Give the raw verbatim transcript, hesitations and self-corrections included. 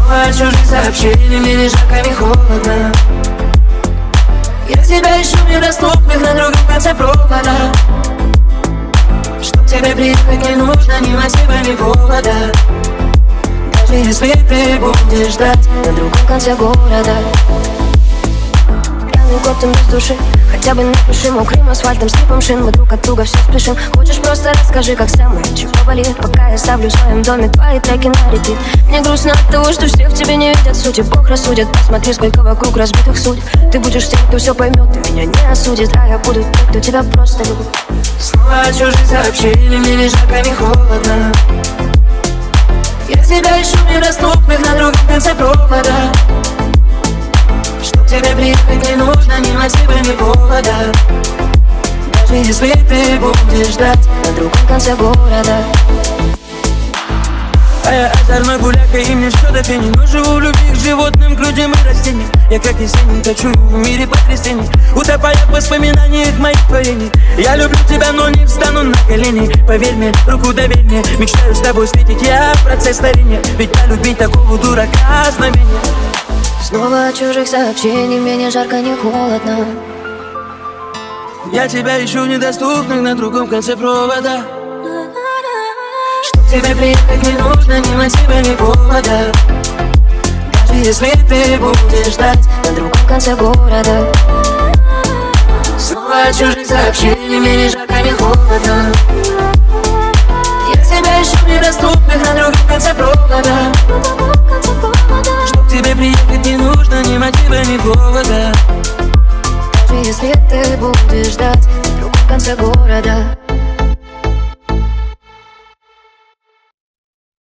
Снова от чужих сообщений, мне ни жарко, ни холодно. Я тебя ищу в недоступных на другом конце провода. Чтоб тебе приехать не нужно ни мотива, ни повода. Даже если ты будешь ждать на другом конце города. Пьяный год, ты без души. Хотя бы напиши мокрым асфальтом, скрипом шин. Мы друг от друга все спешим. Хочешь, просто расскажи, как самое, чего болит. Пока я ставлю в своем доме твои треки на репит. Мне грустно от того, что все в тебе не видят сути. Бог рассудит, посмотри, сколько вокруг разбитых судеб. Ты будешь тем, кто все поймет, ты меня не осудит. А я буду тем, кто тебя просто любит. Снова от чужих сообщений, мне ни жарко, ни холодно. Я тебя ищу в недоступных на другом конце провода. Чтоб тебе приехать не нужно ни мотива, ни повода. Даже если ты будешь ждать на другом конце города. А я озорной гуляка, и мне все до фени. Но живу в любви к животным, к людям и растениям. Я как есенин точу в мире потрясений, утопая в воспоминаниях моих творений. Я люблю тебя, но не встану на колени. Поверь мне, руку доверь мне, мечтаю с тобой встретить я процесс старения. Ведь полюбить такого дурака знамение. Снова от чужих сообщений, мне ни жарко, ни холодно. Я тебя ищу в недоступных на другом конце провода. Чтоб тебе приехать не нужно ни мотива, ни повода. Даже если ты будешь ждать на другом конце города. Снова от чужих сообщений, мне ни жарко, ни холодно. Я тебя ищу в недоступных на другом конце провода. Чтоб тебе приехать не нужно ни мотива, ни повода. Даже если ты будешь ждать на другом конце города.